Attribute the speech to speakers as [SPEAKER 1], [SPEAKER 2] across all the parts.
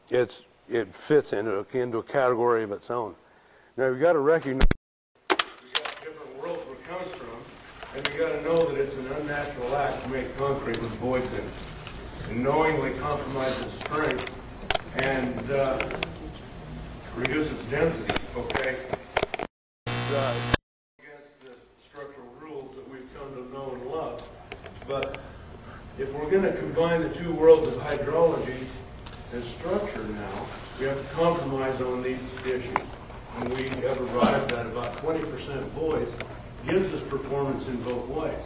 [SPEAKER 1] it fits into a category of its own. Now you've got to recognize we've got different worlds where it comes from, and you've got to know that it's an unnatural act to make concrete with voids in it, and knowingly compromise its strength and reduce its density, okay? Against the structural rules that we've come to know and love. But if we're going to combine the two worlds of hydrology and structure now, we have to compromise on these issues. And we have arrived at about 20% voids gives us performance in both ways.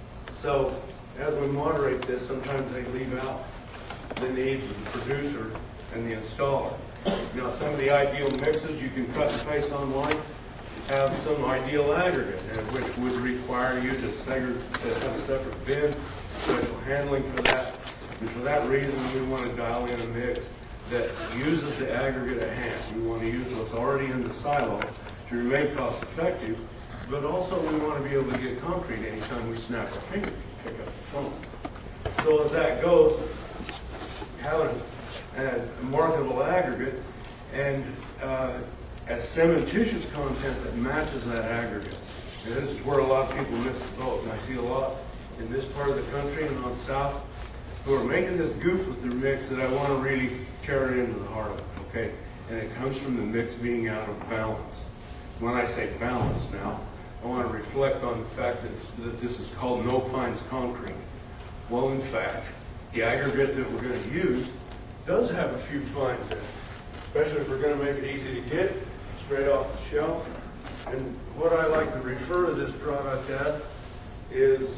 [SPEAKER 1] So as we moderate this, sometimes they leave out the needs of the producer and the installer. Now, some of the ideal mixes you can cut and paste online have some ideal aggregate, which would require you to have a separate bin, special handling for that. And for that reason, we want to dial in a mix that uses the aggregate at hand. We want to use what's already in the silo to remain cost effective, but also we want to be able to get concrete anytime we snap our finger to pick up the phone. So as that goes, have a marketable aggregate and a cementitious content that matches that aggregate. And this is where a lot of people miss the boat. And I see a lot in this part of the country and on south who are making this goof with their mix that I want to really tear it into the heart of it, okay? And it comes from the mix being out of balance. When I say balance now, I want to reflect on the fact that this is called no fines concrete. Well, in fact, the aggregate that we're going to use does have a few fines in it, especially if we're going to make it easy to get straight off the shelf. And what I like to refer to this product as is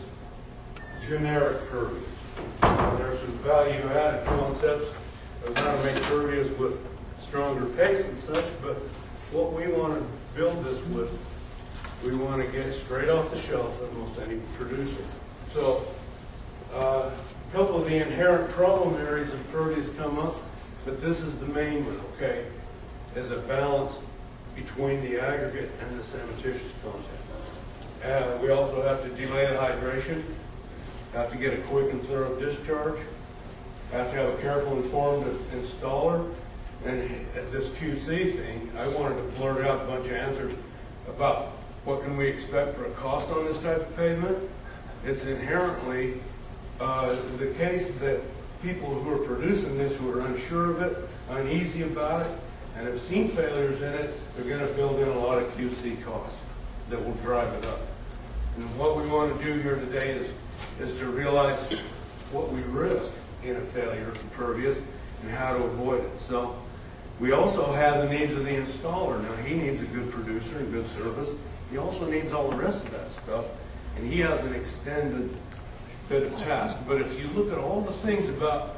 [SPEAKER 1] generic pervious. There's some value-added concepts of how to make pervious with stronger paste and such, but what we want to build this with, we want to get it straight off the shelf at most any producer. So a couple of the inherent problem areas of pervious come up, but this is the main one, okay? There's a balance between the aggregate and the cementitious content. We also have to delay the hydration, have to get a quick and thorough discharge, have to have a careful, informed installer, and this QC thing, I wanted to blurt out a bunch of answers about what can we expect for a cost on this type of pavement. It's inherently the case that people who are producing this who are unsure of it, uneasy about it, and have seen failures in it, they're going to build in a lot of QC costs that will drive it up. And what we want to do here today is to realize what we risk in a failure of pervious and how to avoid it. So we also have the needs of the installer. Now, he needs a good producer and good service. He also needs all the rest of that stuff, and he has an extended bit of task. But if you look at all the things about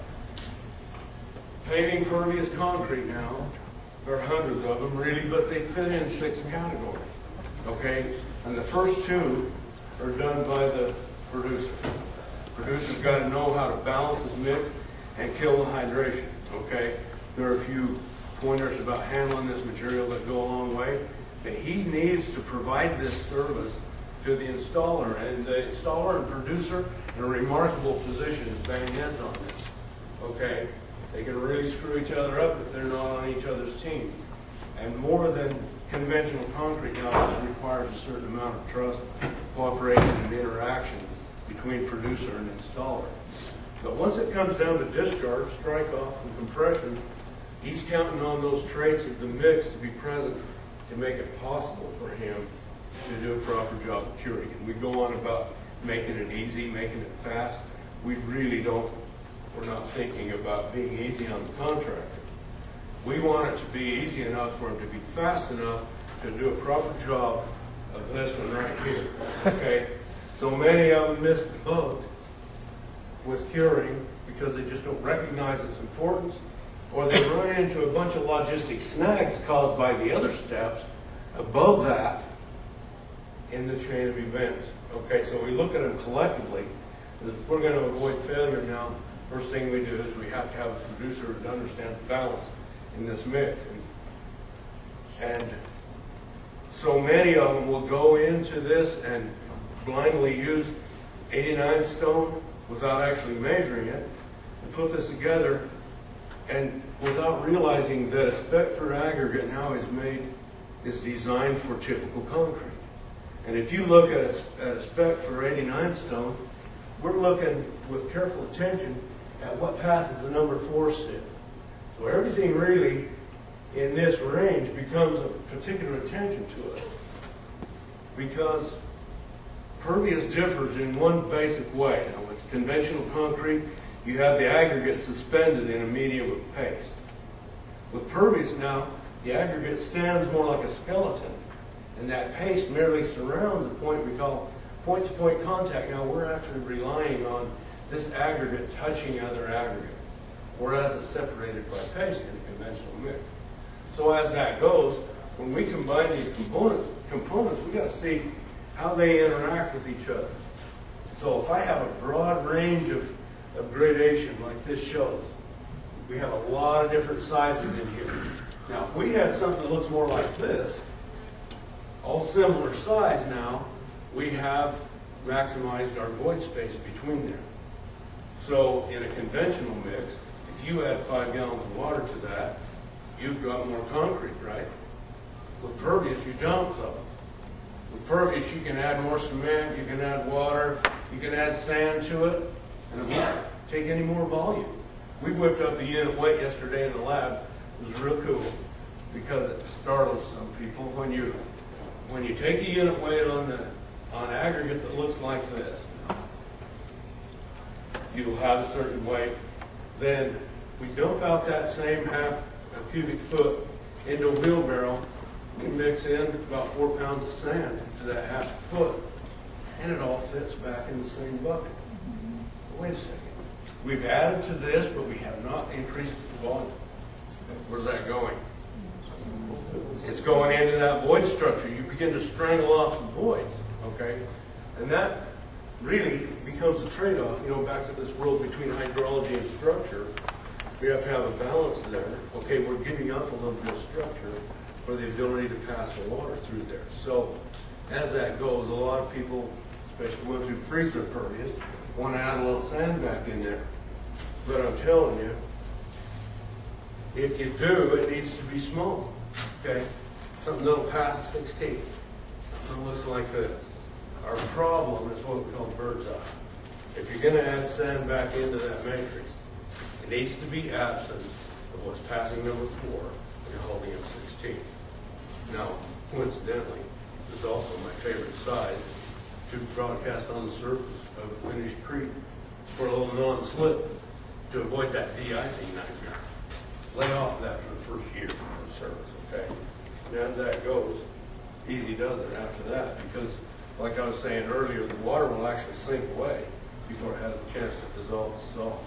[SPEAKER 1] paving pervious concrete now, there are hundreds of them really, but they fit in 6 categories, okay? And the first 2 are done by the producer. The producer's got to know how to balance his mix and kill the hydration, okay? There are a few pointers about handling this material that go a long way, but he needs to provide this service to the installer, and the installer and producer in a remarkable position to bang heads on this, okay? They can really screw each other up if they're not on each other's team. And more than conventional concrete now, this requires a certain amount of trust, cooperation, and interaction between producer and installer. But once it comes down to discharge, strike off, and compression, he's counting on those traits of the mix to be present to make it possible for him to do a proper job of curing. And we go on about making it easy, making it fast. We really don't. We're not thinking about being easy on the contractor. We want it to be easy enough for him to be fast enough to do a proper job of this one right here, okay? So many of them miss the boat with curing because they just don't recognize its importance, or they run into a bunch of logistic snags caused by the other steps above that in the chain of events. Okay, so we look at them collectively. If we're going to avoid failure now, first thing we do is we have to have a producer that understands balance in this mix. And so many of them will go into this and blindly use 89 stone without actually measuring it and put this together And without realizing that a spec for aggregate now is designed for typical concrete. And if you look at a spec for 89 stone, we're looking with careful attention at what passes the number 4 SIP. So everything really in this range becomes of particular attention to us, because pervious differs in one basic way. Now, with conventional concrete, you have the aggregate suspended in a medium of paste. With pervious now, the aggregate stands more like a skeleton, and that paste merely surrounds a point we call point-to-point contact. Now, we're actually relying on this aggregate touching other aggregate, whereas it's separated by paste in a conventional mix. So as that goes, when we combine these components, we got to see how they interact with each other. So if I have a broad range of gradation like this shows, we have a lot of different sizes in here. Now, if we had something that looks more like this, all similar size now, we have maximized our void space between there. So in a conventional mix, if you add 5 gallons of water to that, you've got more concrete, right? With pervious, you don't so. With pervious, you can add more cement, you can add water, you can add sand to it, and it won't take any more volume. We whipped up the unit weight yesterday in the lab. It was real cool because it startles some people when you take a unit weight on aggregate that looks like this. You'll have a certain weight. Then we dump out that same half a cubic foot into a wheelbarrow. We mix in about 4 pounds of sand to that half a foot, and it all fits back in the same bucket. Wait a second. We've added to this, but we have not increased the volume. Where's that going? It's going into that void structure. You begin to strangle off the voids, okay? And that really becomes a trade-off, back to this world between hydrology and structure. We have to have a balance there. Okay, we're giving up a little bit of structure for the ability to pass the water through there. So as that goes, a lot of people, especially ones who freeze their pervious, want to add a little sand back in there. But I'm telling you, if you do, it needs to be small, okay? Something that'll pass 16. Something that looks like this. Our problem is what we call bird's eye. If you're going to add sand back into that matrix, it needs to be absent of what's passing number 4 and holding up 16. Now, coincidentally, this is also my favorite size to broadcast on the surface of a finished creek for a little non-slip to avoid that de-icing nightmare. Lay off that for the first year of service, okay? And as that goes, easy does it after that, because like I was saying earlier, the water will actually sink away before it has a chance to dissolve the salt.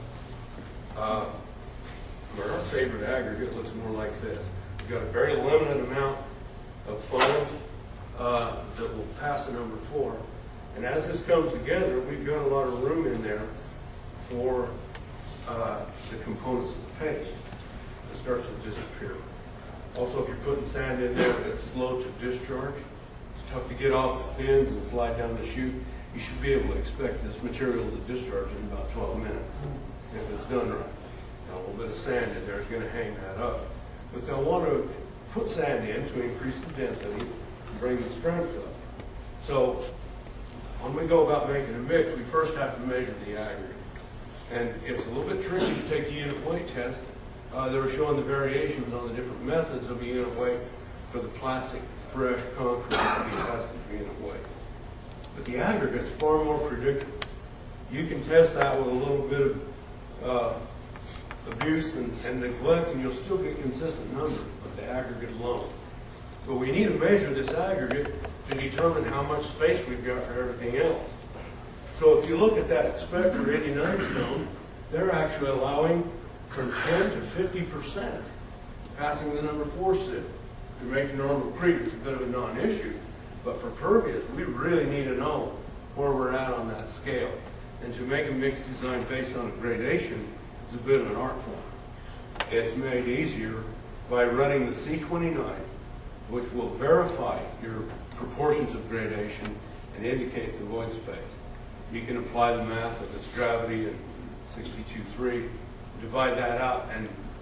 [SPEAKER 1] Our favorite aggregate looks more like this. We've got a very limited amount of foams that will pass a number 4. And as this comes together, we've got a lot of room in there for the components of the paste. It starts to disappear. Also, if you're putting sand in there, it's slow to discharge. It's tough to get off the fins and slide down the chute. You should be able to expect this material to discharge in about 12 minutes if it's done right. Now, a little bit of sand in there is going to hang that up. But they'll want to put sand in to increase the density and bring the strength up. So when we go about making a mix, we first have to measure the aggregate. And it's a little bit tricky to take a unit weight test. They were showing the variations on the different methods of a unit weight for the plastic fresh concrete to be tested for unit weight. But the aggregate's far more predictable. You can test that with a little bit of abuse and neglect, and you'll still get consistent numbers with the aggregate alone. But we need to measure this aggregate to determine how much space we've got for everything else. So if you look at that spec for 89 stone, they're actually allowing from 10 to 50% passing the number 4 SIP. To make normal creek, it's a bit of a non-issue. But for pervious, we really need to know where we're at on that scale. And to make a mix design based on a gradation is a bit of an art form. It's made easier by running the C29, which will verify your proportions of gradation and indicate the void space. You can apply the math of its gravity and 62.3, divide that out, and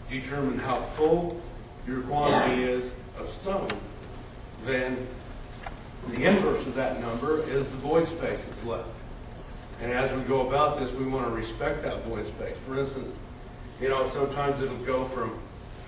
[SPEAKER 1] determine how full your quantity is of stone, then the inverse of that number is the void space that's left. And as we go about this, we want to respect that void space. For instance, sometimes it'll go from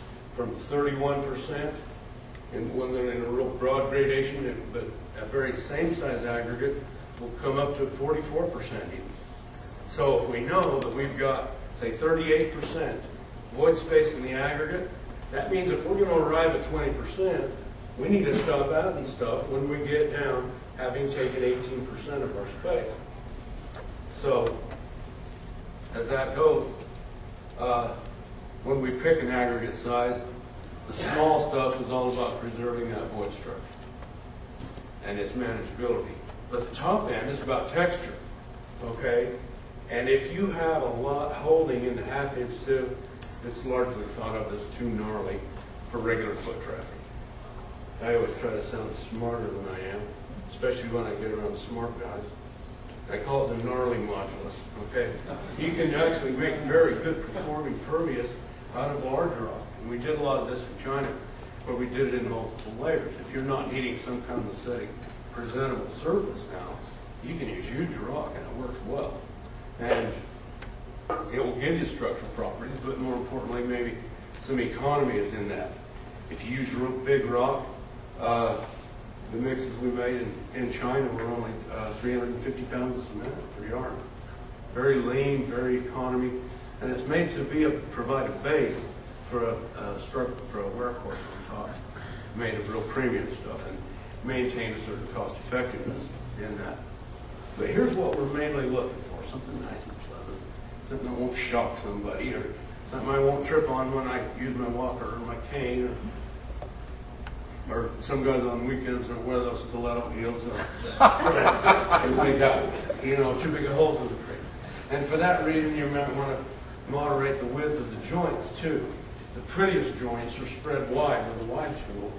[SPEAKER 1] 31%, and when they're in a real broad gradation, but a very same size aggregate will come up to 44% even. So if we know that we've got, say, 38% void space in the aggregate, that means if we're going to arrive at 20%, we need to stop adding stuff when we get down having taken 18% of our space. So as that goes, when we pick an aggregate size, the small stuff is all about preserving that void structure and its manageability. But the top end is about texture, okay? And if you have a lot holding in the half-inch sieve, it's largely thought of as too gnarly for regular foot traffic. I always try to sound smarter than I am, especially when I get around smart guys. I call it the gnarly modulus, okay? You can actually make very good performing pervious out of large rock. And we did a lot of this in China, where we did it in multiple layers. If you're not needing some kind of aesthetic, presentable surface now, you can use huge rock and it works well. And it will give you structural properties, but more importantly, maybe some economy is in that. If you use real big rock, the mixes we made in China were only 350 pounds of cement per yard. Very lean, very economy, and it's made to provide a base for a wear course on top, made of real premium stuff, and maintain a certain cost effectiveness in that. But here's what we're mainly looking for: something nice and pleasant, something that won't shock somebody, or something I won't trip on when I use my walker or my cane, or some guys on weekends don't wear those stiletto heels, because they got, too big of holes in the crate. And for that reason, you might want to moderate the width of the joints too. The prettiest joints are spread wide with a wide tool,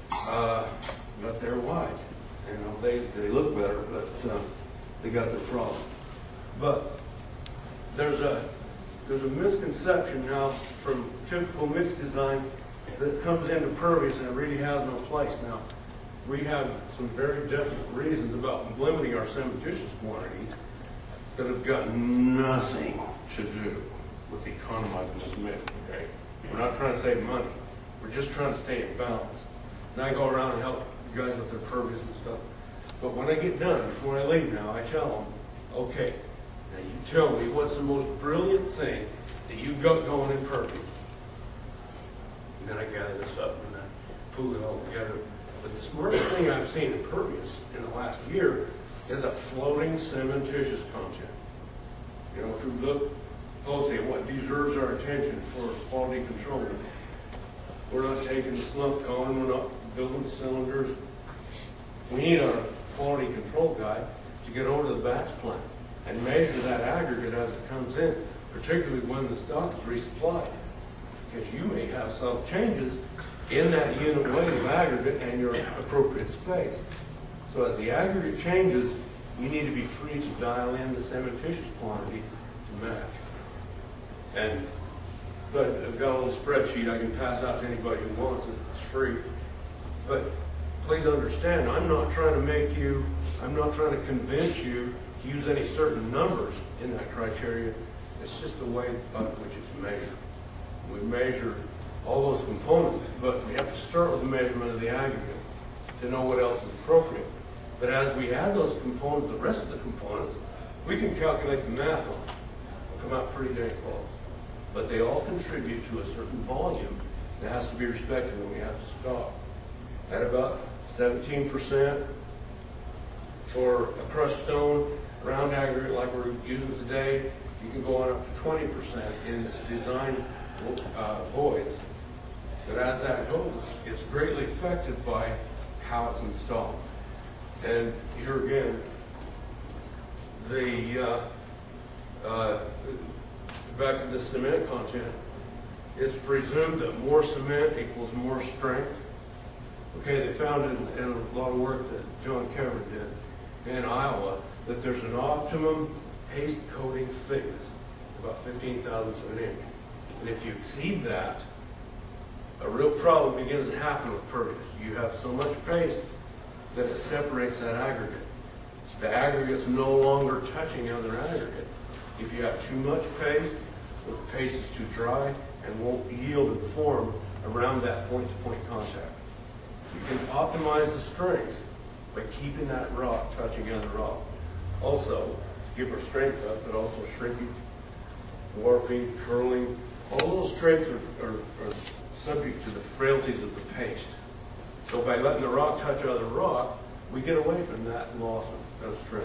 [SPEAKER 1] but they're wide. They look better, but they got their problems. But there's a misconception now from typical mixed design that comes into pervious, and it really has no place. Now, we have some very definite reasons about limiting our cementitious quantities that have got nothing to do with economizing this mix, okay? We're not trying to save money. We're just trying to stay in balance. And I go around and help you guys with their pervious and stuff. But when I get done, before I leave now, I tell them, okay, now you tell me what's the most brilliant thing that you've got going in pervious. And then I gather this up and I pull it all together. But the smartest thing I've seen in pervious in the last year is a floating cementitious content. If we look closely at what deserves our attention for quality control, we're not taking the slump cone, we're not building cylinders. We need our quality control guy to get over to the batch plant and measure that aggregate as it comes in, particularly when the stock is resupplied. Because you may have some changes in that unit weight of aggregate and your appropriate space. So as the aggregate changes, you need to be free to dial in the cementitious quantity to match. And I've got a little spreadsheet I can pass out to anybody who wants it. It's free. But please understand, I'm not trying to convince you to use any certain numbers in that criteria. It's just the way by which it's measured. We measure all those components, but we have to start with the measurement of the aggregate to know what else is appropriate. But as we add those components, the rest of the components, we can calculate the math on them. It'll come out pretty dang close. But they all contribute to a certain volume that has to be respected when we have to stop. At about 17% for a crushed stone, round aggregate like we're using today, you can go on up to 20% in its design voids. But as that goes, it's greatly affected by how it's installed. And here again, back to the cement content, it's presumed that more cement equals more strength. Okay, they found in a lot of work that John Kevin did in Iowa that there's an optimum paste coating thickness, about 15 thousandths of an inch. And if you exceed that, a real problem begins to happen with pervious. You have so much paste that it separates that aggregate. The aggregate's no longer touching other aggregate. If you have too much paste, the paste is too dry and won't yield and form around that point-to-point contact. You can optimize the strength by keeping that rock touching other rock. Also, to give our strength up, but also shrinkage, warping, curling, all those traits are subject to the frailties of the paste. So by letting the rock touch other rock, we get away from that loss of strength.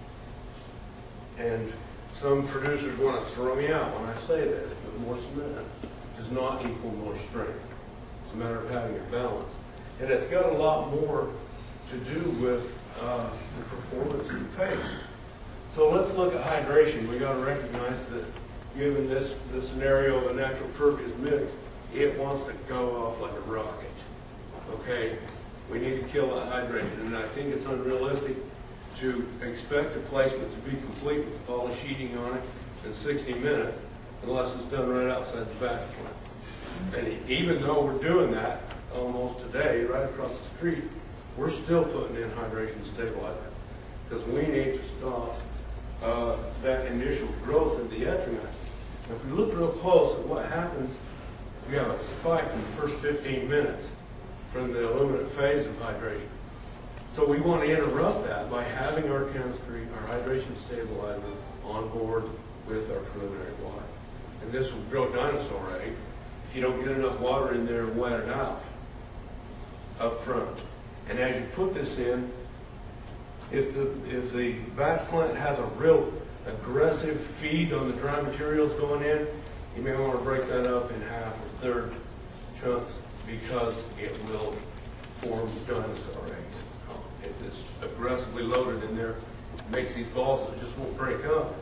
[SPEAKER 1] And some producers want to throw me out when I say this, but more cement does not equal more strength. It's a matter of having a balance. And it's got a lot more to do with the performance of the paste. So let's look at hydration. We got to recognize that given this scenario of a natural pervious mix, it wants to go off like a rocket. Okay? We need to kill that hydration. And I think it's unrealistic to expect a placement to be complete with poly sheeting on it in 60 minutes unless it's done right outside the batch plant. And even though we're doing that almost today, right across the street, we're still putting in hydration stabilizer because we need to stop that initial growth of the etringite. If we look real close at what happens, we have a spike in the first 15 minutes from the illuminant phase of hydration. So we want to interrupt that by having our chemistry, our hydration stabilizer on board with our preliminary water. And this will grow dinosaur eggs if you don't get enough water in there and wet it out up front. And as you put this in, if the batch plant has a real aggressive feed on the dry materials going in, you may want to break that up in half or third chunks because it will form dinosaur eggs. If it's aggressively loaded in there, it makes these balls that just won't break up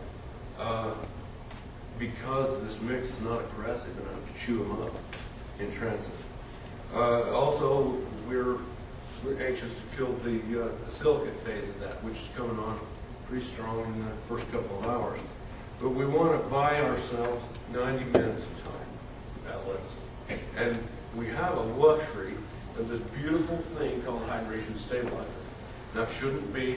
[SPEAKER 1] because this mix is not aggressive enough to chew them up in transit. Also, we're anxious to kill the silicate phase of that, which is coming on pretty strong in the first couple of hours. But we want to buy ourselves 90 minutes of time at least. And we have a luxury of this beautiful thing called hydration stabilizer. Now, shouldn't be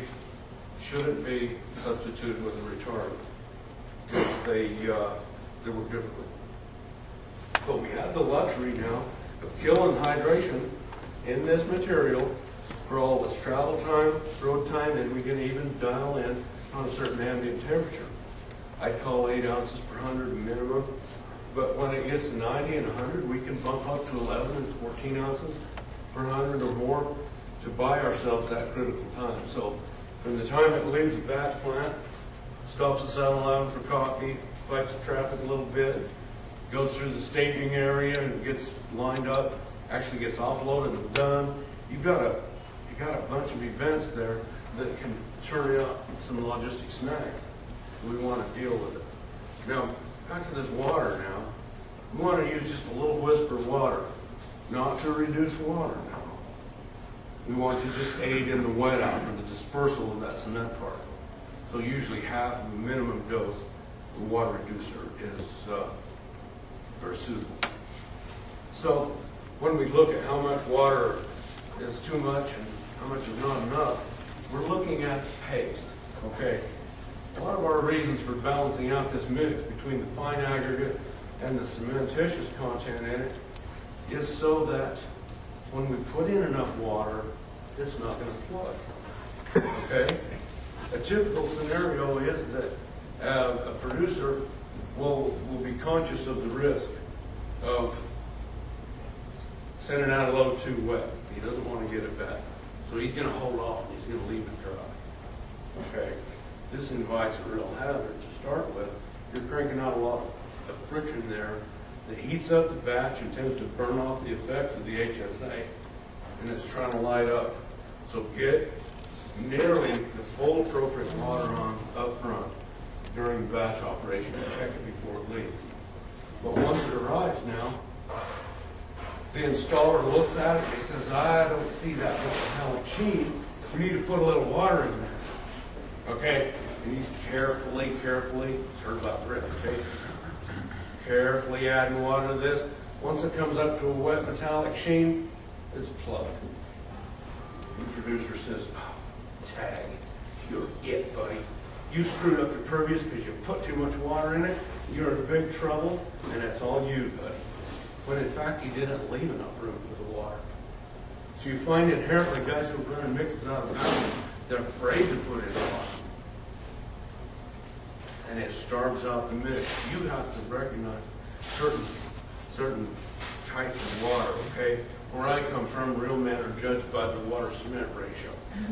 [SPEAKER 1] substituted with a retardant if they work differently. But we have the luxury now of killing hydration in this material for all its travel time, road time, and we can even dial in on a certain ambient temperature. I call 8 ounces per 100 minimum, but when it gets to 90 and 100, we can bump up to 11 and 14 ounces per 100 or more to buy ourselves that critical time. So from the time it leaves the batch plant, stops at 7-Eleven for coffee, fights the traffic a little bit, goes through the staging area and gets lined up, actually gets offloaded and done. You got a bunch of events there that can turn up some logistic snags. We want to deal with it. Now, back to this water now. We want to use just a little whisper of water, not to reduce water now. We want to just aid in the wet out or the dispersal of that cement particle. So usually half of the minimum dose of a water reducer is very suitable. So when we look at how much water is too much and how much is not enough, we're looking at paste. Okay. A lot of our reasons for balancing out this mix between the fine aggregate and the cementitious content in it is so that when we put in enough water, it's not going to flood. Okay? A typical scenario is that a producer will be conscious of the risk of sending out a load too wet. He doesn't want to get it back. So he's going to hold off and he's going to leave it dry. Okay? This invites a real hazard to start with. You're cranking out a lot of friction there that heats up the batch and tends to burn off the effects of the HSA, and it's trying to light up. So get nearly the full appropriate water on up front during the batch operation and check it before it leaves. But once it arrives now, the installer looks at it and he says, I don't see that metallic sheen. We need to put a little water in this. Okay? And he's carefully, he's heard about the reputation, carefully adding water to this. Once it comes up to a wet metallic sheen, it's plugged. The producer says, oh, tag, you're it, buddy. You screwed up the pervious because you put too much water in it. You're in big trouble, and that's all you, buddy. When in fact, you didn't leave enough room for the water. So you find inherently guys who are running mixes out of bounds, they're afraid to put in water. And it starves out the mix. You have to recognize certain types of water, okay? Where I come from, real men are judged by the water-cement ratio.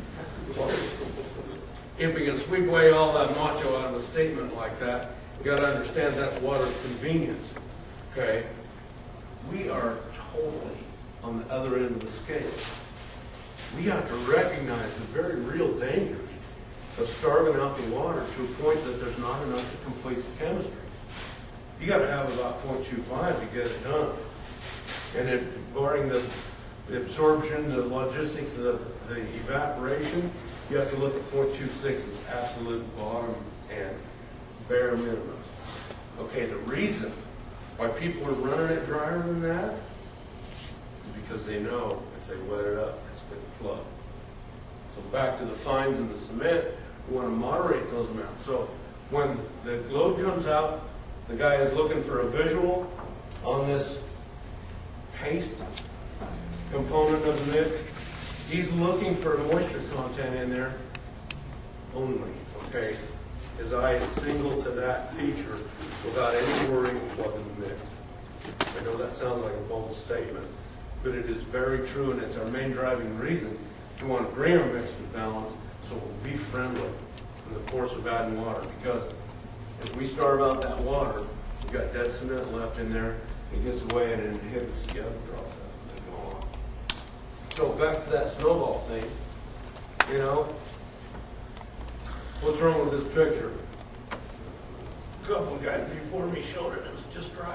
[SPEAKER 1] If we can sweep away all that macho out of a statement like that, you got to understand that's water convenience, okay? We are totally on the other end of the scale. We have to recognize the very real dangers of starving out the water to a point that there's not enough to complete the chemistry. You got to have about 0.25 to get it done. And it, barring the absorption, the logistics, the evaporation, you have to look at 0.26 as absolute bottom and bare minimum. Okay, the reason why people are running it drier than that is because they know if they wet it up, it's going to plug. So back to the fines in the cement, we want to moderate those amounts. So when the load comes out, the guy is looking for a visual on this paste component of the mix. He's looking for moisture content in there only, okay? His eye is single to that feature without any worry of plugging the mix. I know that sounds like a bold statement, but it is very true, and it's our main driving reason to want to bring our mix to balance so we'll be friendly in the course of adding water. Because if we starve out that water, we've got dead cement left in there, it gets away and it inhibits the other processes that go on. So back to that snowball thing, you know, what's wrong with this picture? A couple of guys before me showed it, it's just right.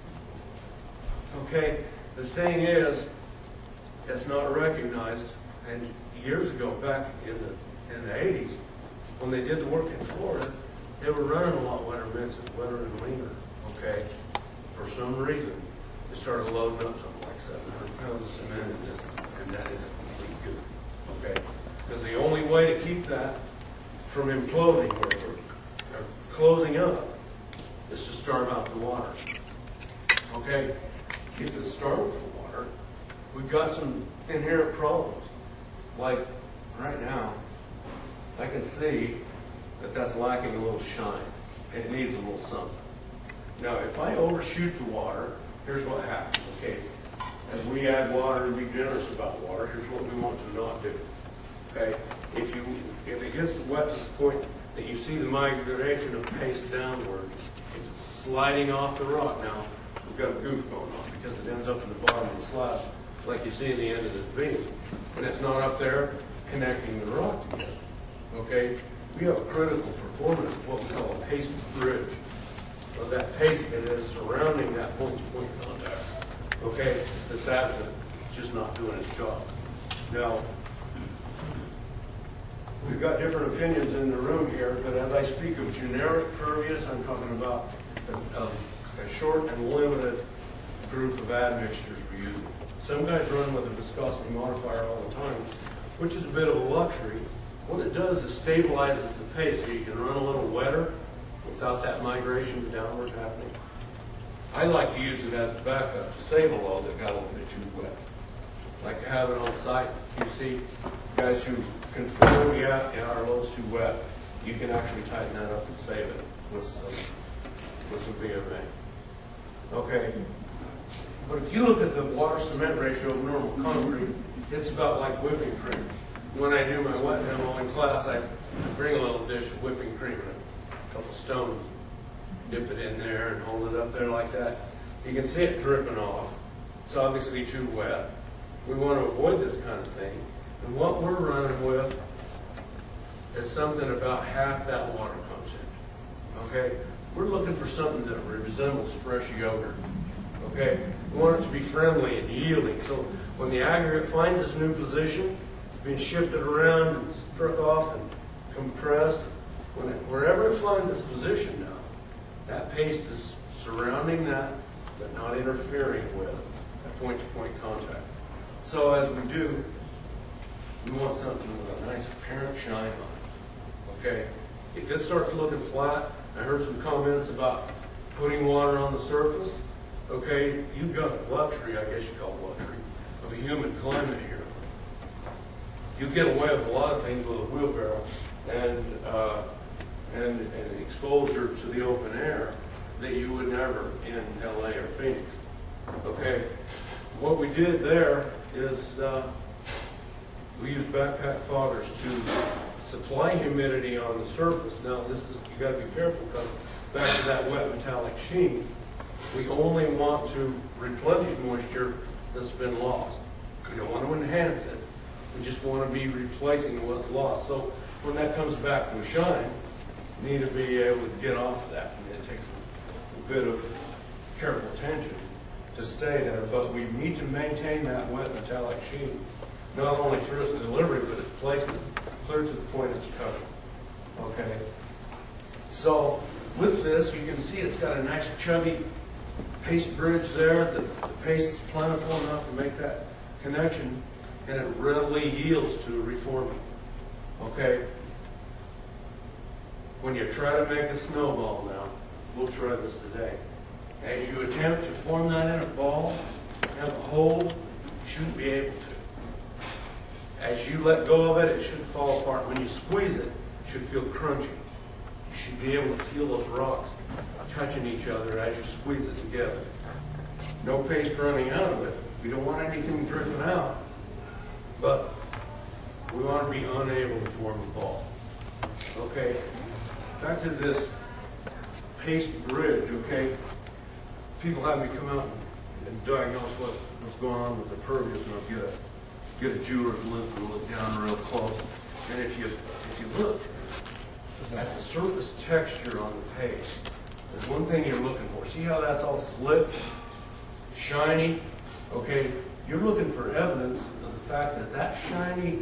[SPEAKER 1] Okay, the thing is, it's not recognized, and years ago, back in the 80s, when they did the work in Florida, they were running a lot wetter mixes, wetter and leaner, okay? For some reason, they started loading up something like 700 pounds of cement in this, and that is a complete goof, okay? Because the only way to keep that from imploding or closing up is to starve out the water, okay? If it starves the water, we've got some inherent problems. Like right now, I can see that that's lacking a little shine. It needs a little something. Now, if I overshoot the water, here's what happens, okay? As we add water and be generous about water, here's what we want to not do, okay? If it gets wet to the point that you see the migration of paste downward, if it's sliding off the rock now, we've got a goof going on because it ends up in the bottom of the slab, like you see in the end of this beam. And it's not up there connecting the rock together, okay? We have a critical performance of what we call a paste bridge. So that paste that is surrounding that point-to-point contact, okay? If it's absent, it's just not doing its job. Now, we've got different opinions in the room here, but as I speak of generic pervious, I'm talking about a short and limited group of admixtures we're using. Some guys run with a viscosity modifier all the time, which is a bit of a luxury. What it does is stabilizes the paste so you can run a little wetter without that migration downward happening. I like to use it as a backup to save a load that got a little bit too wet. Like to have it on site. You see guys who confirm, yeah, our load's too wet. You can actually tighten that up and save it with some VMA. Okay. But if you look at the water-cement ratio of normal concrete, it's about like whipping cream. When I do my wet demo in class, I bring a little dish of whipping cream and a couple stones, dip it in there and hold it up there like that. You can see it dripping off. It's obviously too wet. We want to avoid this kind of thing. And what we're running with is something about half that water content. Okay? We're looking for something that resembles fresh yogurt. Okay? We want it to be friendly and yielding. So when the aggregate finds its new position, it's being shifted around and struck off and compressed, wherever it finds its position now, that paste is surrounding that but not interfering with a point-to-point contact. So as we do, we want something with a nice apparent shine on it. Okay? If it starts looking flat, I heard some comments about putting water on the surface. Okay, you've got the luxury, I guess you call it luxury, of a humid climate here. You get away with a lot of things with a wheelbarrow and exposure to the open air that you would never in LA or Phoenix. Okay, what we did there is we used backpack foggers to supply humidity on the surface. Now this is, you got to be careful because back to that wet metallic sheen, we only want to replenish moisture that's been lost. We don't want to enhance it. We just want to be replacing what's lost. So when that comes back to a shine, you need to be able to get off of that. And it takes a bit of careful attention to stay there, but we need to maintain that wet metallic sheen, not only through its delivery, but its placement, clear to the point it's covered. Okay? So with this, you can see it's got a nice chubby paste bridge there. The paste is plentiful enough to make that connection, and it readily yields to reforming. Okay? When you try to make a snowball now, we'll try this today. As you attempt to form that in a ball, have a hole, you shouldn't be able to. As you let go of it, it should fall apart. When you squeeze it, it should feel crunchy. You should be able to feel those rocks touching each other as you squeeze it together. No paste running out of it. We don't want anything dripping out, but we want to be unable to form a ball. Okay, back to this paste bridge, okay? People have me come out and diagnose what's going on with the pervious, and I'll get a jeweler's lamp and look down real close. And if you look at the surface texture on the paste, there's one thing you're looking for. See how that's all slick, shiny? Okay, you're looking for evidence of the fact that that shiny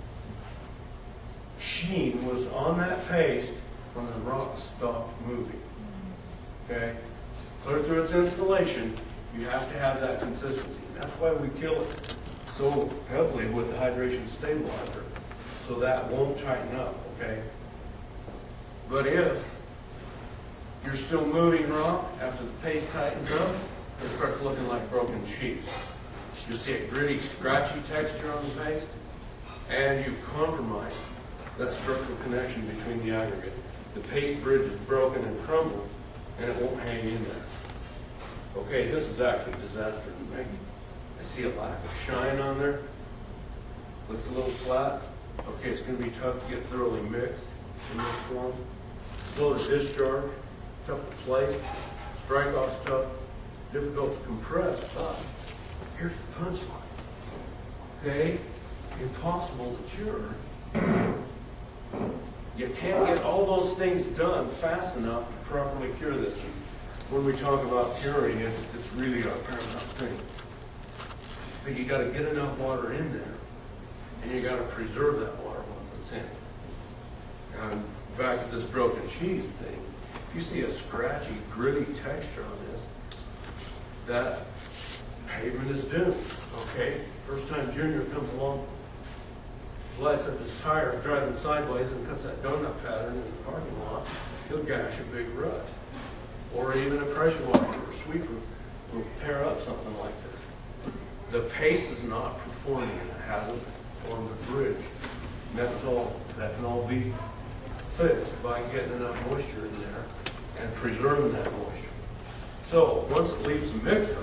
[SPEAKER 1] sheen was on that paste when the rock stopped moving. Okay? Clear through its installation, you have to have that consistency. That's why we kill it so heavily with the hydration stabilizer, so that won't tighten up, okay? But if you're still moving rock after the paste tightens up, it starts looking like broken cheese. You'll see a gritty, scratchy texture on the paste, and you've compromised that structural connection between the aggregate. The paste bridge is broken and crumbled, and it won't hang in there. Okay, this is actually a disaster to make. I see a lack of shine on there. Looks a little flat. Okay, it's going to be tough to get thoroughly mixed in this form. Slow to discharge, tough to place. Strike-off's tough, difficult to compress, but here's the punchline. Okay, impossible to cure. You can't get all those things done fast enough to properly cure this. When we talk about curing, it's really a paramount thing. But you got to get enough water in there, and you got to preserve that water once it's in. And back to this broken cheese thing, if you see a scratchy, gritty texture on this, that pavement is doomed. Okay, first time Junior comes along, lights up his tires, driving sideways, and cuts that donut pattern in the parking lot, he'll gash a big rut. Or even a pressure washer or sweeper will tear up something like this. The paste is not performing, and it hasn't formed a bridge. And that can all be fixed by getting enough moisture in there and preserving that moisture. So once it leaves the mixer,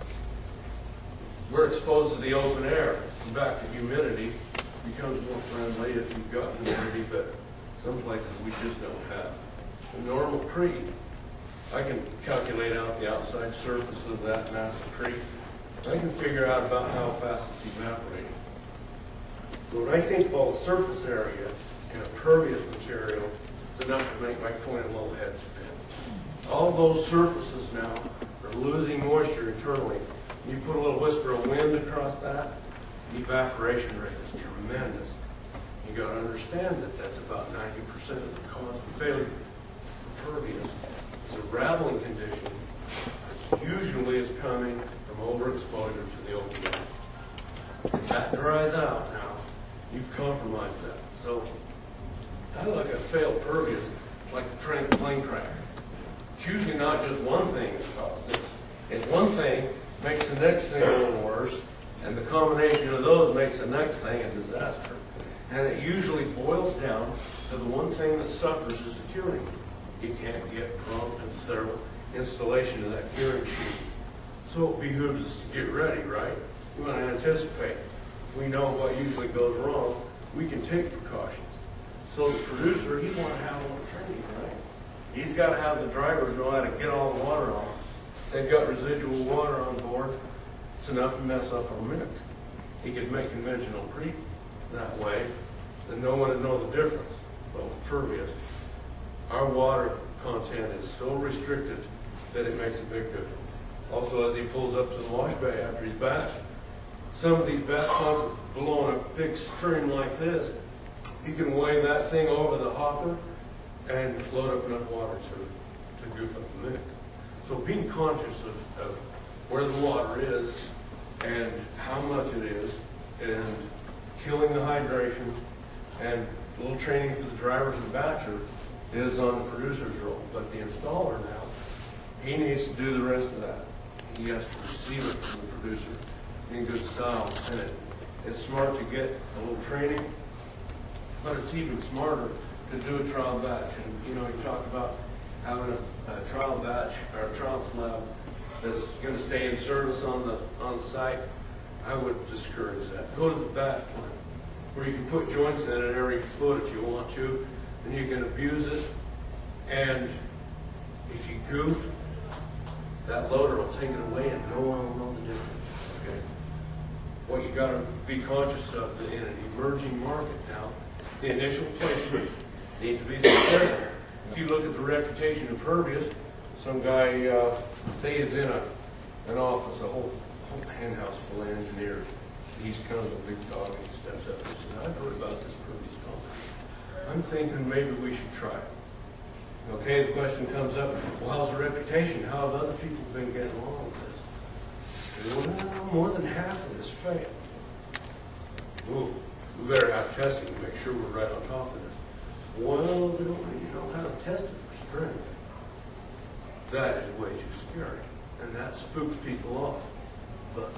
[SPEAKER 1] we're exposed to the open air. And back to humidity, becomes more friendly if you've got humidity, but some places we just don't have. The normal creep, I can calculate out the outside surface of that massive creek. I can figure out about how fast it's evaporating. But when I think about the surface area in a pervious material, it's enough to make my point a little head spin. All those surfaces now are losing moisture internally. You put a little whisper of wind across that, the evaporation rate is tremendous. You got to understand that that's about 90% of the cause of failure for pervious. It's a rattling condition usually is coming from overexposure to the open air. If that dries out now, you've compromised that. So I look at failed pervious like a plane crash. It's usually not just one thing that causes it. It's one thing makes the next thing a little worse, and the combination of those makes the next thing a disaster. And it usually boils down to the one thing that suffers is the curing. You can't get prompt and thorough installation of that curing sheet. So it behooves us to get ready, right? We want to anticipate. If we know what usually goes wrong, we can take precautions. So the producer, he want to have a little training, right? He's got to have the drivers know how to get all the water off. They've got residual water on board. It's enough to mess up our mix. He could make conventional pre that way, then no one would know the difference. But with pervious, our water content is so restricted that it makes a big difference. Also, as he pulls up to the wash bay after he's batched, some of these batch ponds are blowing a big stream like this. He can wave that thing over the hopper and load up enough water to goof up the mix. So being conscious of where the water is and how much it is, and killing the hydration, and a little training for the drivers and batcher is on the producer's role. But the installer now, he needs to do the rest of that. He has to receive it from the producer in good style. And it's smart to get a little training, but it's even smarter to do a trial batch. And you know, you talk about having a trial batch or a trial slab that's going to stay in service on the site. I would discourage that. Go to the batch plant where you can put joints in it every foot if you want to, and you can abuse it. And if you goof, that loader will take it away and no one will know the difference. Okay. What you got to be conscious of in an emerging market now, the initial placements need to be successful. If you look at the reputation of pervious, some guy, say he's in an office, a whole henhouse full of engineers. He's kind of a big dog, and he steps up and says, I've heard about this pervious company. I'm thinking maybe we should try it. Okay, the question comes up, well, how's the reputation? How have other people been getting along with this? Well, more than half of this failed. Ooh, we better have testing to make sure we're right on top of this. Well, they don't really know how to test it for strength. That is way too scary, and that spooks people off. But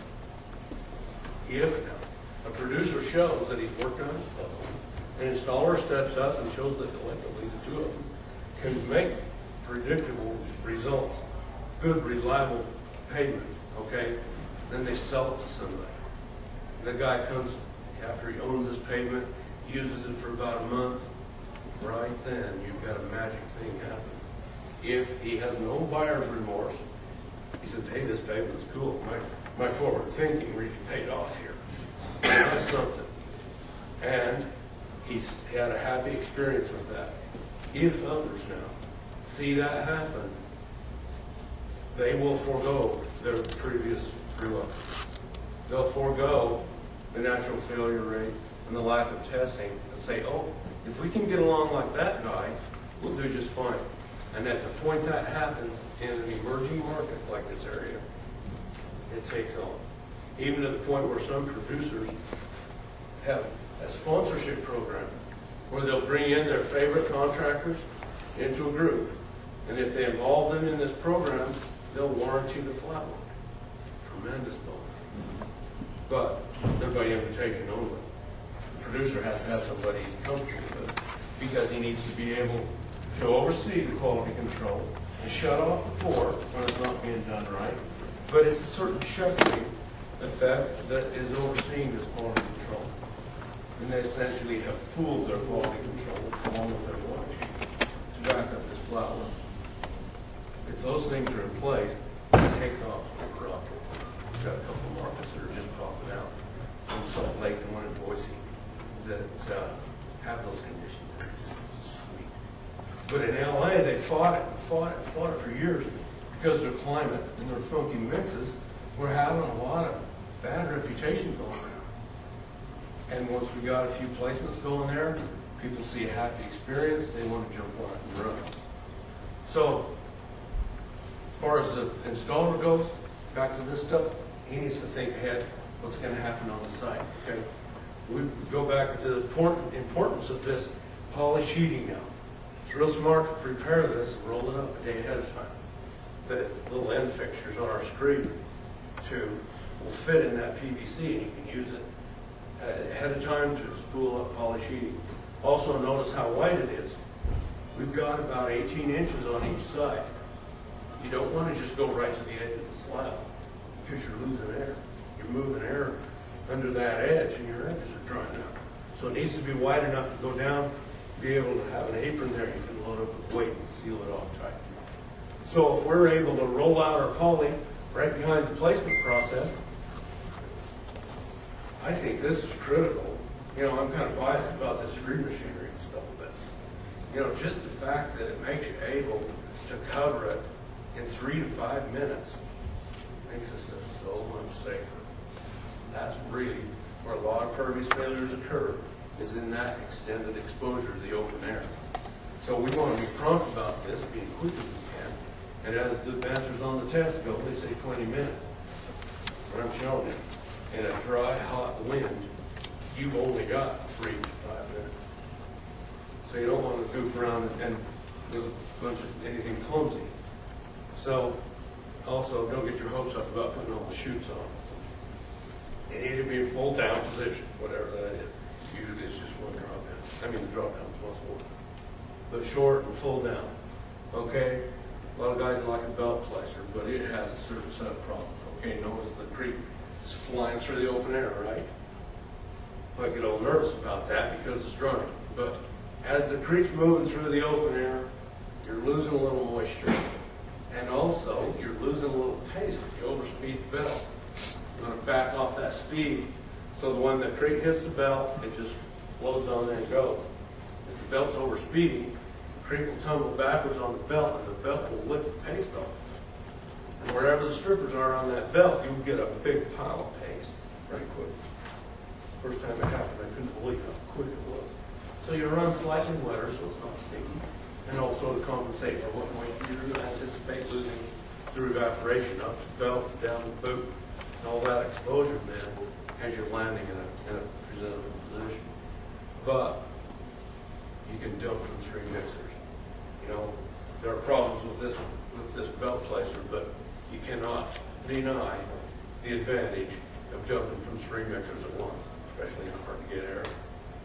[SPEAKER 1] if a producer shows that he's worked on his puzzle, an installer steps up and shows that collectively the two of them can make predictable results, good, reliable pavement, okay, then they sell it to somebody. The guy comes after he owns this pavement, uses it for about a month, right then you've got a magic thing happen. If he has no buyer's remorse, he says, hey, this pavement's cool. My forward thinking really paid off here. That's something. And he's had a happy experience with that. If others now see that happen, they will forego their previous reluctance. They'll forego the natural failure rate and the lack of testing and say, oh, if we can get along like that guy, we'll do just fine. And at the point that happens in an emerging market like this area, it takes on. Even to the point where some producers have a sponsorship program where they'll bring in their favorite contractors into a group. And if they involve them in this program, they'll warranty the flat one. Tremendous bonus. But they're by invitation only. The producer has to have somebody he's comfortable with because he needs to be able to oversee the quality control and shut off the pour when it's not being done right. But it's a certain shuttering effect that is overseeing this quality control. And they essentially have pooled their quality control along with their warranty to back up this flat one. If those things are in place, it takes off like a rocket. We've got a couple of markets that are just popping out. One in Salt Lake and one in Boise that have those conditions. Sweet. But in LA, they fought it for years because their climate and their funky mixes were having a lot of bad reputation going around. And once we got a few placements going there, people see a happy experience, they want to jump on it and run. So, far as the installer goes, back to this stuff, he needs to think ahead what's going to happen on the site. Okay, we go back to the importance of this poly sheeting now. It's real smart to prepare this and roll it up a day ahead of time. The little end fixtures on our screen too will fit in that PVC, and you can use it ahead of time to spool up poly sheeting. Also notice how wide it is. We've got about 18 inches on each side. You don't want to just go right to the edge of the slab because you're losing air. You're moving air under that edge and your edges are drying out. So it needs to be wide enough to go down, be able to have an apron there you can load up with weight and seal it off tight. So if we're able to roll out our poly right behind the placement process, I think this is critical. You know, I'm kind of biased about this screen machinery and stuff, but you know, just the fact that it makes you able to cover it in 3 to 5 minutes makes this stuff so much safer. That's really where a lot of pervious failures occur, is in that extended exposure to the open air. So we want to be prompt about this, being quick as we can. And as the answers on the test go, they say 20 minutes. But I'm telling you, in a dry, hot wind, you've only got 3 to 5 minutes. So you don't want to goof around and do a bunch of anything clumsy. So also, don't get your hopes up about putting all the chutes on. It need to be a full down position, whatever that is. Usually it's just one drop down. I mean, the drop down plus one. But short and full down. Okay? A lot of guys like a belt placer, but it has a certain set of problems. Okay, notice the creep is flying through the open air, right? I get all nervous about that because it's drying. But as the creep's moving through the open air, you're losing a little moisture. And also, you're losing a little pace if you overspeed the belt. You want to back off that speed so that when the creep hits the belt, it just flows on there and goes. If the belt's overspeeding, the creep will tumble backwards on the belt and the belt will lick the paste off. And wherever the strippers are on that belt, you'll get a big pile of paste very quick. First time it happened, I couldn't believe how quick it was. So you run slightly wetter so it's not sticky. And also to compensate for what you anticipate losing through evaporation up the belt, down the boot, and all that exposure then as you're landing in a presentable position. But you can dump from 3 mixers. You know, there are problems with this belt placer, but you cannot deny the advantage of dumping from 3 mixers at once, especially in hard to get air.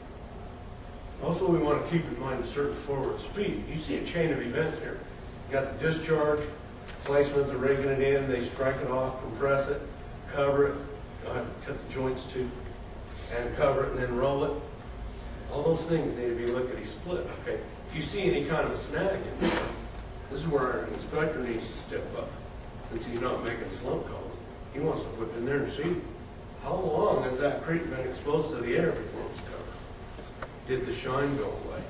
[SPEAKER 1] Also, we want to keep in mind a certain forward speed. You see a chain of events here. You got the discharge, placement, they're rigging it in, they strike it off, compress it, cover it, you'll have to cut the joints too, and cover it and then roll it. All those things need to be lickety-split, okay? If you see any kind of a snag in there, this is where an inspector needs to step up. Since he's not making slump calls, he wants to whip in there and see how long has that creep been exposed to the air before it was covered. Did the shine go away?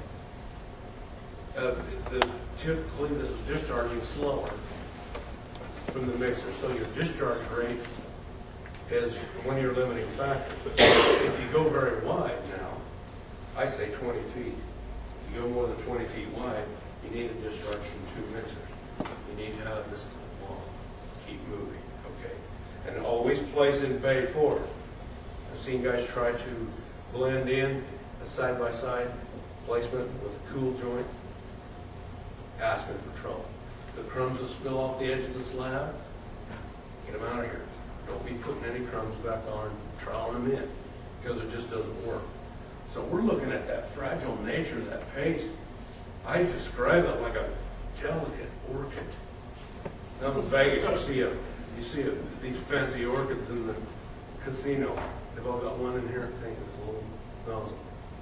[SPEAKER 1] Typically, this is discharging slower from the mixer, so your discharge rate is one of your limiting factors. But if you go very wide now, I say 20 feet. If you go more than 20 feet wide, you need a discharge from 2 mixers. You need to have this long, keep moving, okay? And always place in bay port. I've seen guys try to blend in a side-by-side placement with a cool joint, asking for trouble. The crumbs that spill off the edge of the slab, get them out of here. Don't be putting any crumbs back on, troweling them in, because it just doesn't work. So we're looking at that fragile nature of that paste. I describe it like a delicate orchid. Now in Vegas, you see these fancy orchids in the casino. They've all got one in here, I think, with a little nozzle.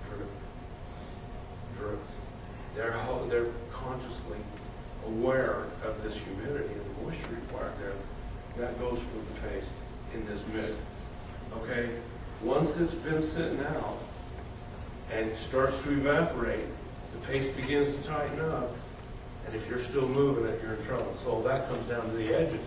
[SPEAKER 1] Drip. They're consciously aware of this humidity and the moisture required there. That goes for the paste in this mitt. Okay? Once it's been sitting out and starts to evaporate, the paste begins to tighten up, and if you're still moving it, you're in trouble. So that comes down to the edges.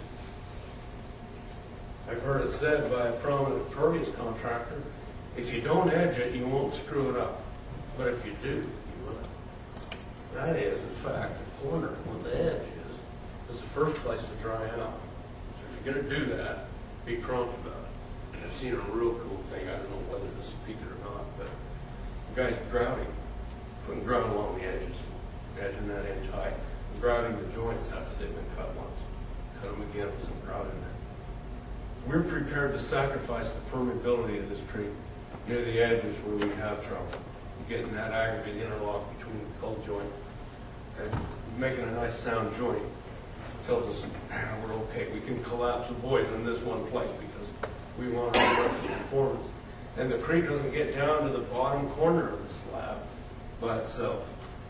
[SPEAKER 1] I've heard it said by a prominent pervious contractor, if you don't edge it, you won't screw it up. But if you do, you will. That is, in fact, the corner where the edge is It's the first place to dry out. So if you're going to do that, be prompt about it. And I've seen a real cool thing. I don't know whether this is peak or not, but the guy's grouting, putting grout along the edges. Imagine that in tight. And grouting the joints after they've been cut once. Cut them again with some grout in there. We're prepared to sacrifice the permeability of this creek near the edges where we have trouble. Getting that aggregate interlock between the cold joint and making a nice sound joint tells us we're okay. We can collapse the voids in this one place because we want our electrical performance. And the creek doesn't get down to the bottom corner of the slab by itself.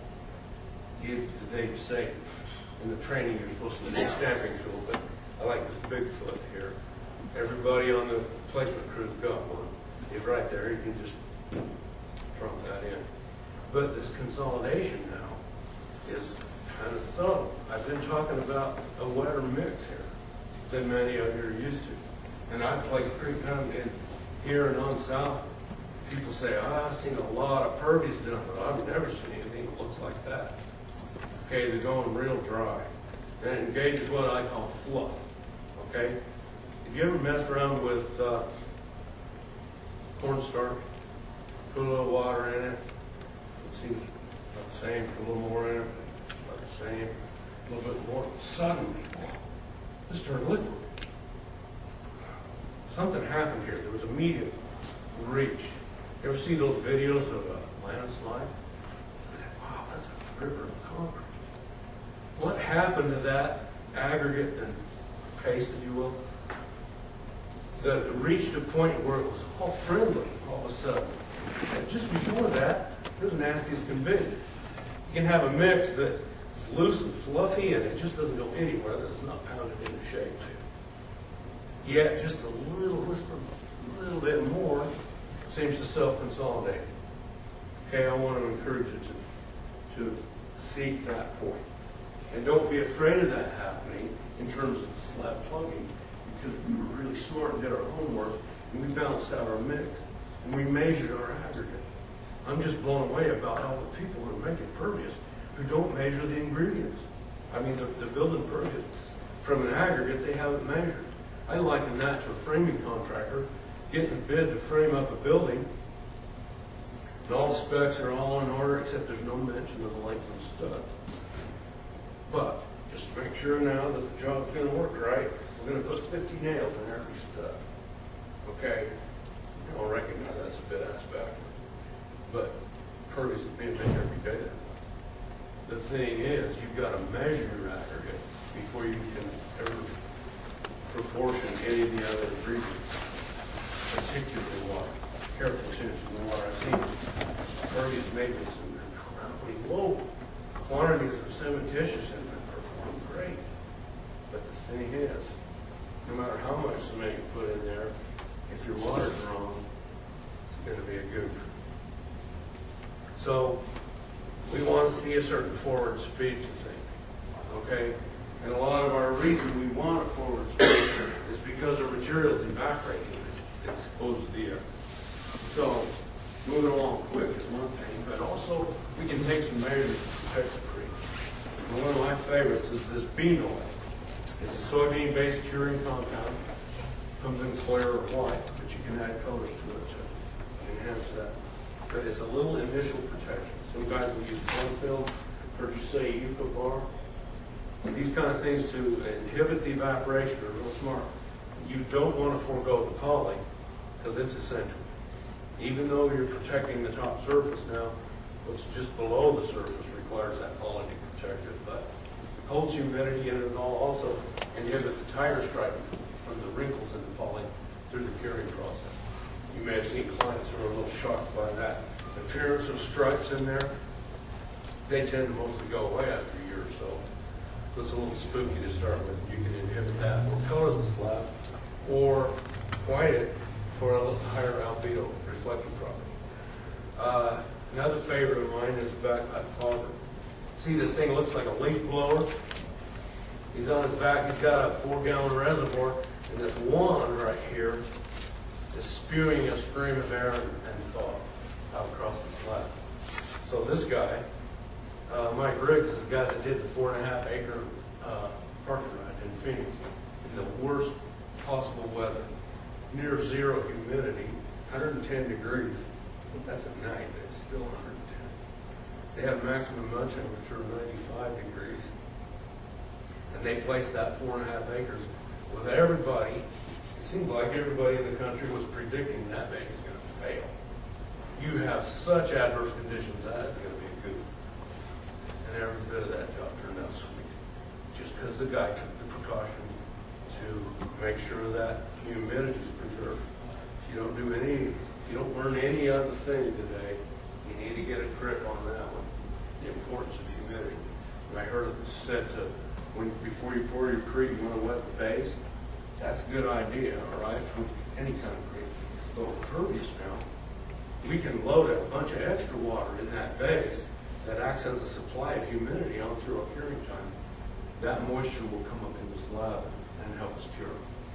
[SPEAKER 1] They say in the training you're supposed to use a stamping tool, but I like this Bigfoot here. Everybody on the placement crew's got one. It's right there. You can just trump that in. But this consolidation now is kind of subtle. I've been talking about a wetter mix here than many of you are used to. And I place creek down in here and on south. People say, I've seen a lot of pervious done, but I've never seen anything that looks like that. Okay, they're going real dry. And it engages what I call fluff. Okay? Have you ever messed around with cornstarch? Put a little water in it. It seems about the same. Put a little more in it. About the same. A little bit more. Suddenly, this turned liquid. Something happened here. There was a medium reach. You ever see those videos of a landslide? Wow, that's a river of concrete. What happened to that aggregate and paste, if you will? That it reached a point where it was all friendly all of a sudden. And just before that, it was nasty as can be. You can have a mix that's loose and fluffy and it just doesn't go anywhere, that it's not pounded into shape. Yet just a little whisper, a little bit more seems to self-consolidate. Okay, I want to encourage you to seek that point. And don't be afraid of that happening in terms of the slab plugging, because we were really smart and did our homework, and we balanced out our mix, and we measured our aggregate. I'm just blown away about all the people who are making pervious who don't measure the ingredients. I mean, they're building pervious from an aggregate they haven't measured. I liken that to a framing contractor getting a bid to frame up a building, and all the specs are all in order, except there's no mention of the length of the studs. But just make sure now that the job's going to work right. We're going to put 50 nails in every stud. Okay? I'll recognize that's a bit aspect. But pervious is being made every day. The thing is, you've got to measure your aggregate before you can ever proportion any of the other ingredients, particularly water. Careful attention to the water. I've seen pervious made with some incredibly low quantities of cementitious and perform great. But the thing is, no matter how much cement you put in there, if your water's wrong, it's going to be a goof. So we want to see a certain forward speed to things, okay? And a lot of our reason we want a forward speed is because our material's evaporating and it's exposed to the air. So moving along quick is one thing, but also we can take some measures to protect the creek. And one of my favorites is this bean oil. It's a soybean-based curing compound. Comes in clear or white, but you can add colors to it to enhance that. But it's a little initial protection. Some guys will use corn film. Heard you say Eucabar. These kind of things to inhibit the evaporation are real smart. You don't want to forego the poly because it's essential. Even though you're protecting the top surface now, what's just below the surface requires that poly to protect it. But holds humidity in it all also inhibit the tiger striping from the wrinkles in the poly through the curing process. You may have seen clients who are a little shocked by that appearance of stripes in there. They tend to mostly go away after a year or so. So it's a little spooky to start with. You can inhibit that or color the slab or white it for a little higher albedo reflecting property. Another favorite of mine is backpack fogger. See, this thing looks like a leaf blower. He's on his back. He's got a 4-gallon reservoir, and this wand right here is spewing a stream of air and fog out across the slab. So this guy, Mike Riggs, is the guy that did the 4.5-acre parking lot in Phoenix in the worst possible weather, near zero humidity, 110 degrees. That's at night, but it's still 110. They have maximum mud temperature of 95 degrees. And they placed that 4.5 acres with everybody. It seemed like everybody in the country was predicting that bank is going to fail. You have such adverse conditions, that is going to be a goof. And every bit of that job turned out sweet. Just because the guy took the precaution to make sure that humidity is preserved. If you don't do any, if you don't learn any other thing today, you need to get a grip on that one. The importance of humidity. And I heard it said to, before you pour your creek, you want to wet the base. That's a good idea, all right, from any kind of creek. But with pervious now, we can load a bunch of extra water in that base that acts as a supply of humidity on through a curing time. That moisture will come up in the slab and help us cure.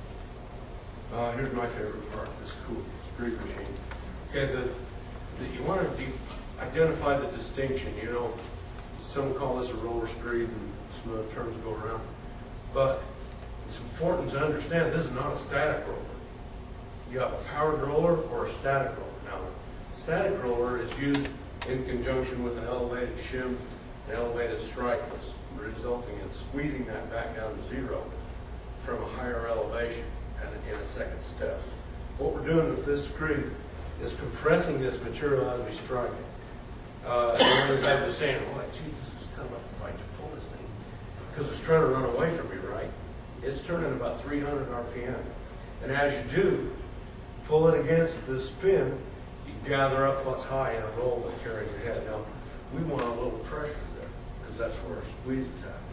[SPEAKER 1] Here's my favorite part, this cool screed machine. Okay, you want to identify the distinction. You know, some call this a roller screed and some other terms go around. But it's important to understand this is not a static roller. You have a powered roller or a static roller. Now, static roller is used in conjunction with an elevated shim, an elevated strike, resulting in squeezing that back down to zero from a higher elevation and in a second step. What we're doing with this screed is compressing this material as we strike it. As I was saying, well, geez, this is kind of a fight to pull this thing because it's trying to run away from me, right? It's turning about 300 RPM. And as you do, pull it against the spin, you gather up what's high in a roll that carries ahead. Now, we want a little pressure there because that's where our squeeze is at.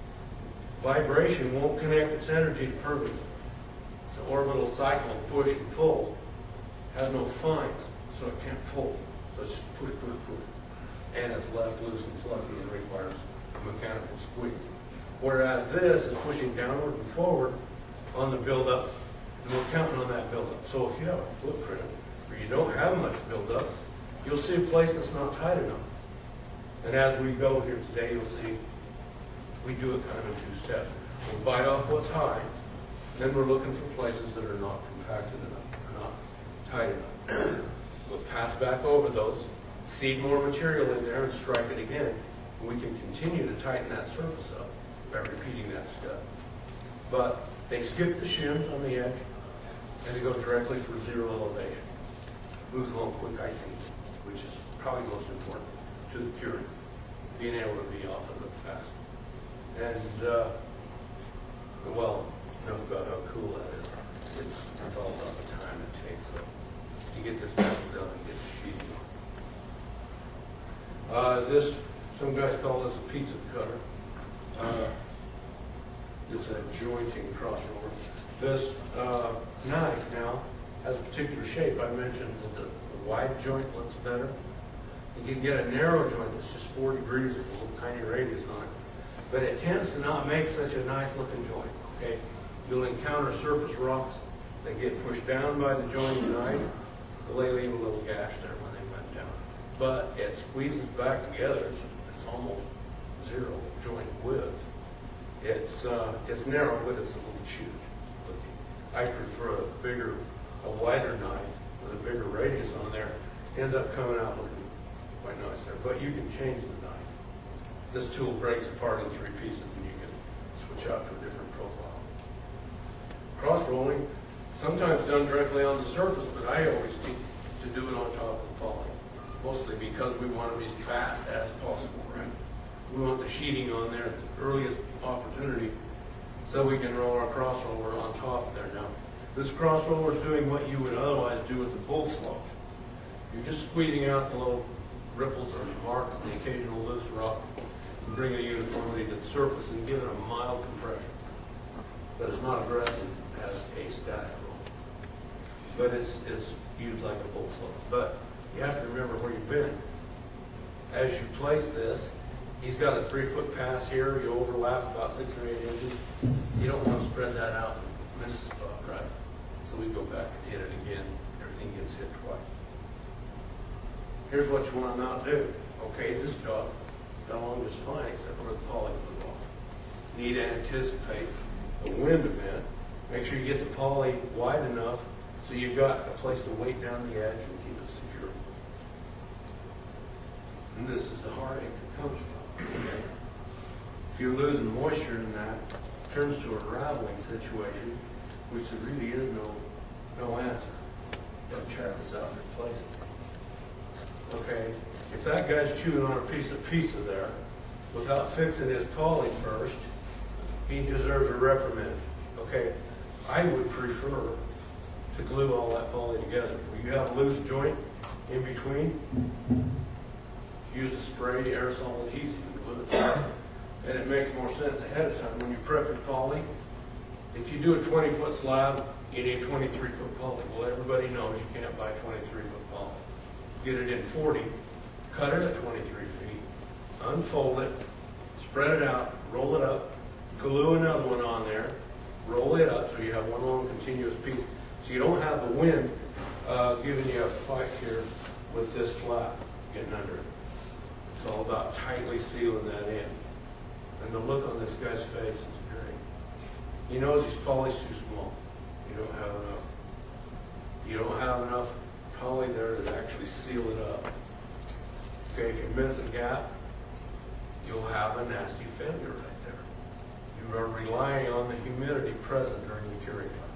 [SPEAKER 1] Vibration won't connect its energy to pervious. It's an orbital cycle of push and pull. It has no fines, so it can't pull. So it's just push, push, push. And it's left loose and fluffy and requires a mechanical squeeze. Whereas this is pushing downward and forward on the buildup, and we're counting on that buildup. So if you have a footprint where you don't have much buildup, you'll see a place that's not tight enough. And as we go here today, you'll see we do it kind of in two steps. We'll bite off what's high, then we're looking for places that are not compacted enough, or not tight enough. We'll pass back over those, seed more material in there, and strike it again. And we can continue to tighten that surface up by repeating that step. But they skip the shims on the edge, and they go directly for zero elevation. Moves along quick, I think, which is probably most important to the curing, being able to be off of it fast. And, well, enough about how cool that is. It's all about the time it takes to get this stuff done and get the sheeting on. Some guys call this a pizza cutter. It's a jointing crossroller. This knife now has a particular shape. I mentioned that the wide joint looks better. You can get a narrow joint that's just 4 degrees with a little tiny radius on it. But it tends to not make such a nice looking joint. Okay, you'll encounter surface rocks that get pushed down by the joint of the knife. Well, they leave a little gash there when they went down. But it squeezes back together. It's almost zero joint width. It's narrow, but it's a little chewed looking. I prefer a wider knife with a bigger radius on there. It ends up coming out looking quite nice there. But you can change the knife. This tool breaks apart in 3 pieces and you can switch out to a different profile. Cross rolling, sometimes done directly on the surface, but I always teach to do it on top of the poly. Mostly because we want to be as fast as possible, right? We want the sheeting on there at the earliest opportunity so we can roll our cross roller on top there. Now, this cross roller is doing what you would otherwise do with a bull slope. You're just squeezing out the little ripples and marks and the occasional loose rock and bring a uniformity to the surface and give it a mild compression. But it's not aggressive as a static roll. But it's used like a bull slope. But you have to remember where you've been. As you place this, he's got a 3-foot pass here. You overlap about 6 or 8 inches. You don't want to spread that out and miss a spot, right? So we go back and hit it again. Everything gets hit twice. Here's what you want to not do. Okay, this job got along just fine except where the poly blew off. You need to anticipate a wind event. Make sure you get the poly wide enough so you've got a place to weight down the edge and keep it secure. And this is the heartache that comes from it. Okay? If you're losing moisture in that, it turns to a rattling situation, which there really is no answer. Don't try this out and replace it. Okay? If that guy's chewing on a piece of pizza there, without fixing his poly first, he deserves a reprimand. Okay? I would prefer to glue all that poly together. When you have a loose joint in between, use a spray aerosol adhesive and glue it together. And it makes more sense ahead of time. When you prep your poly, if you do a 20-foot slab, you need 23-foot poly. Well, everybody knows you can't buy 23-foot poly. Get it in 40, cut it at 23 feet, unfold it, spread it out, roll it up, glue another one on there, roll it up so you have one long continuous piece. So you don't have the wind giving you a fight here with this flap getting under it. It's all about tightly sealing that in. And the look on this guy's face is great. He knows his poly's too small. You don't have enough. You don't have enough poly there to actually seal it up. Okay, if you miss a gap, you'll have a nasty failure right there. You are relying on the humidity present during the curing time.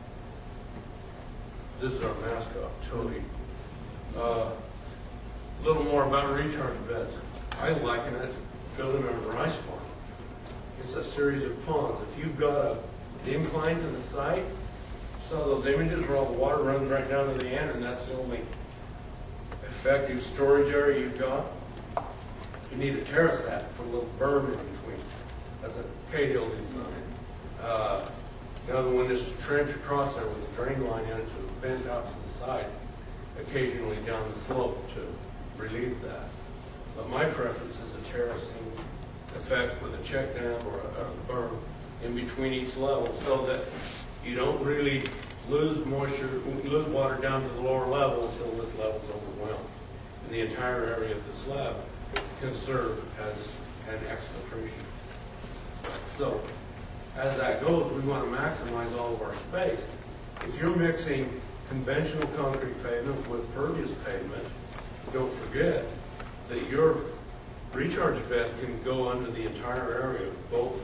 [SPEAKER 1] This is our mascot, Toady. A little more about recharge beds. I liken it to building a rice farm. It's a series of ponds. If you've got an incline to the site, saw those images where all the water runs right down to the end, and that's the only effective storage area you've got. You need to terrace that, put a little berm in between. That's a Cahill design. The other one is to trench across there with a drain line in it to bend out to the side, occasionally down the slope to relieve that. But my preference is a terracing effect with a check dam or a berm in between each level so that you don't really lose moisture, lose water down to the lower level until this level is overwhelmed. And the entire area of the slab can serve as an exfiltration. So, as that goes, we want to maximize all of our space. If you're mixing conventional concrete pavement with pervious pavement, don't forget that your recharge bed can go under the entire area of both.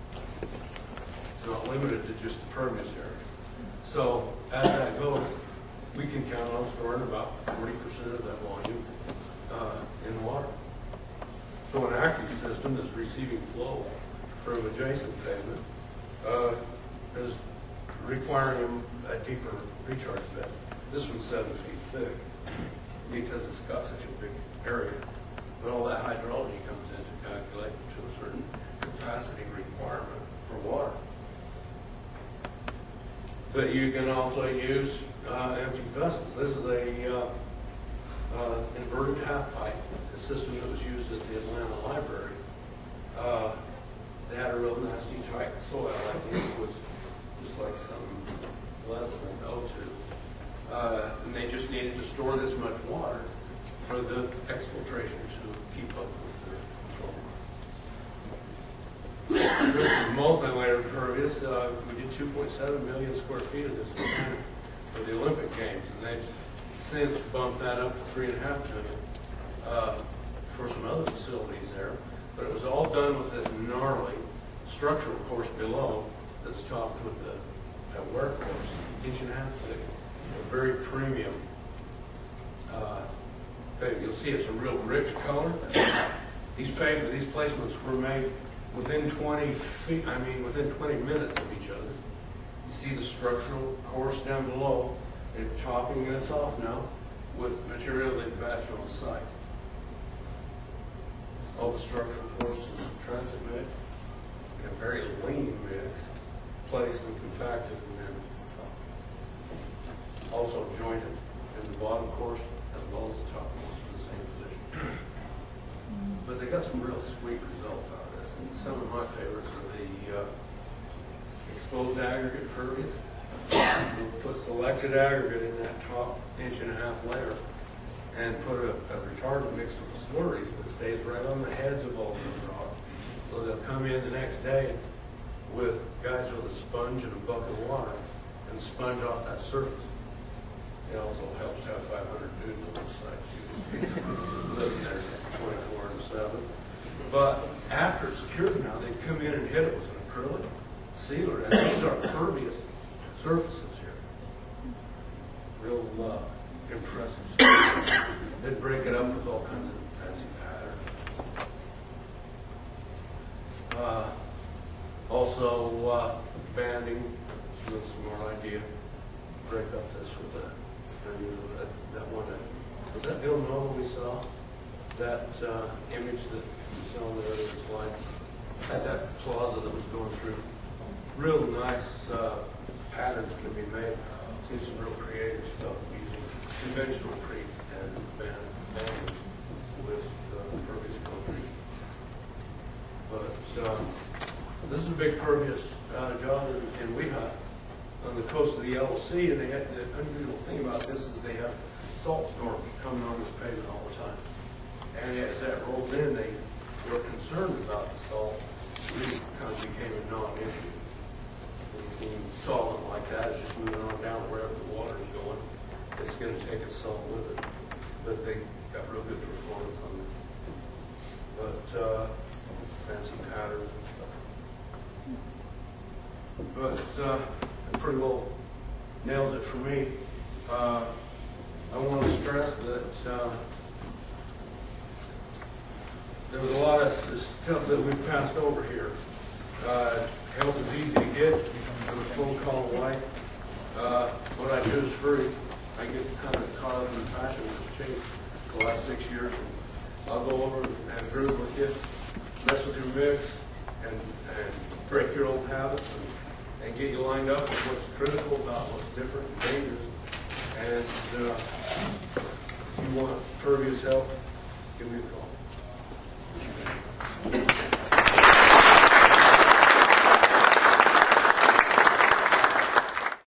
[SPEAKER 1] It's not limited to just the pervious area. So, as that goes, we can count on storing about 40% of that volume in water. So an active system that's receiving flow from adjacent pavement is requiring a deeper recharge bed. This one's 7 feet thick because it's got such a big area. But all that hydrology comes in to calculate to a certain capacity requirement for water. But you can also use empty vessels. This is a inverted half pipe, a system that was used at the Atlanta Library. They had a real nasty tight soil. I think it was just like something less than O2. And they just needed to store this much water for the exfiltration to keep up with the flow. This is multi-layer impervious. We did 2.7 million square feet of this for the Olympic Games, and they've since bumped that up to 3.5 million for some other facilities there. But it was all done with this gnarly structural course below that's topped with a wear course, 1.5 inches thick, a very premium. You'll see it's a real rich color. These placements were made within 20 feet, within 20 minutes of each other. You see the structural course down below. They're topping this off now with material they batched on site. All the structural courses transit mix, in a very lean mix, placed and compacted and then also jointed in the bottom course as well as the top course in the same position. But they got some real sweet results out of this. And some of my favorites are the exposed aggregate pervious. We'll put selected aggregate in that top 1.5 inch layer and put a retardant mixed with the slurries that stays right on the heads of all those rocks. So they'll come in the next day with guys with a sponge and a bucket of water and sponge off that surface. It also helps to have 500 dudes on the site too, living there 24/7. But after it's cured now, they come in and hit it with an acrylic sealer, and these are pervious surfaces here. Real impressive stuff. They'd break it up with all kinds of fancy patterns. Also, banding, some more idea. Break up this with that one. Was that Bill Noble we saw? That image that we saw on the earlier slide? At that plaza that was going through. Real nice patterns can be made. Seen some real creative stuff using conventional crete and banding with pervious concrete. But this is a big pervious job in Weehut on the coast of the Yellow Sea, and they had the unusual thing about this is they have salt storms coming on this pavement all the time. And as that rolls in, they were concerned about the salt. It really kind of became a non-issue. Anything solid like that is just moving on down wherever the water is going. It's going to take its salt with it. But they got real good performance on it. But fancy patterns and stuff. But it pretty well nails it for me. I want to stress that there was a lot of stuff that we've passed over here. Help is easy to get. I'm a phone call away. What I do is free. I get kind of caught up in the passion that's changed the last 6 years. I'll go over and groove with you, mess with your mix, and break your old habits and get you lined up with what's critical about what's different and dangerous. And if you want pervious help, give me a call.